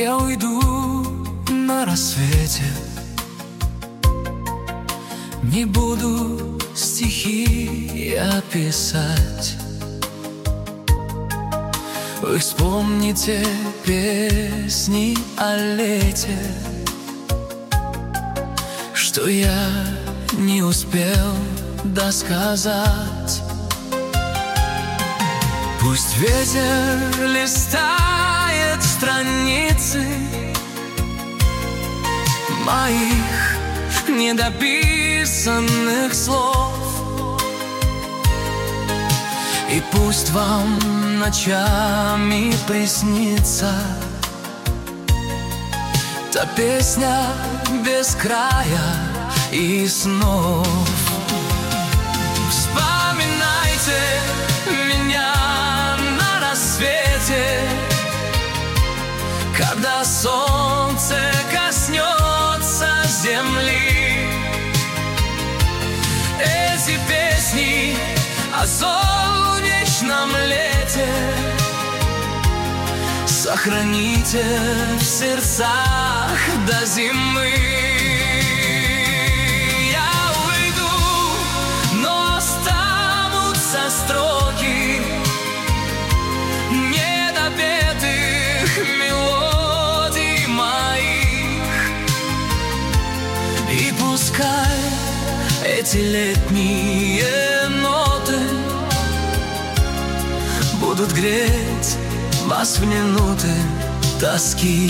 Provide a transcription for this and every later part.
Я уйду на рассвете, не буду стихи я писать. Вы вспомните песни о лете, что я не успел досказать. Пусть ветер листает страницы моих недописанных слов, и пусть вам ночами приснится та песня без края и снов. Вспоминайте меня на рассвете, когда солнце коснется земли. Эти песни о солнечном лете сохраните в сердцах до зимы. Я уйду, но останутся строки недопетых мелодий моих. И пускай эти летние ноты будут греть вас в минуты тоски.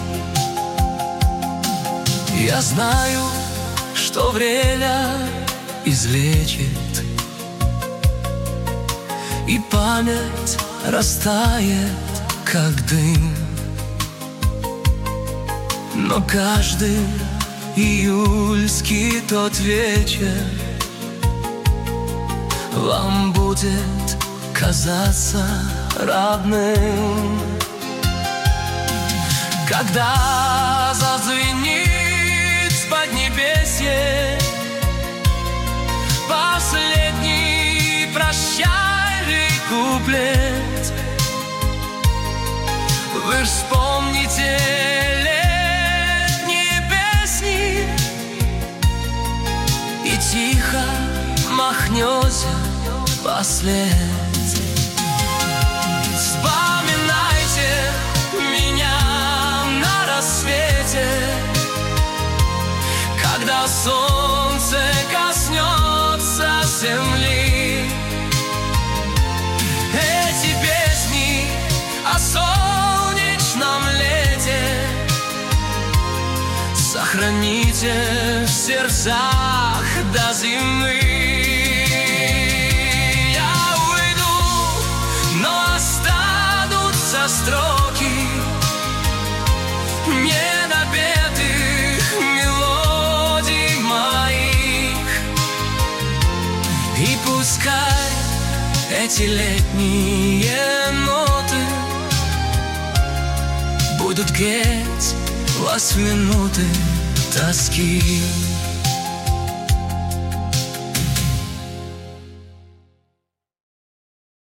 Я знаю, что время излечит, и память растает, как дым. Но каждый июльский тот вечер вам будет казаться родным. Когда зазвенит с поднебесья последний прощальный куплет, вы вспомните летние песни и тихо махнете вслед. Вспоминайте меня на рассвете, когда солнце коснется земли. Эти песни о солнечном лете сохраните в сердцах до зимы. Строки недопетых мелодий моих, и пускай эти летние ноты будут греть вас в минуты тоски.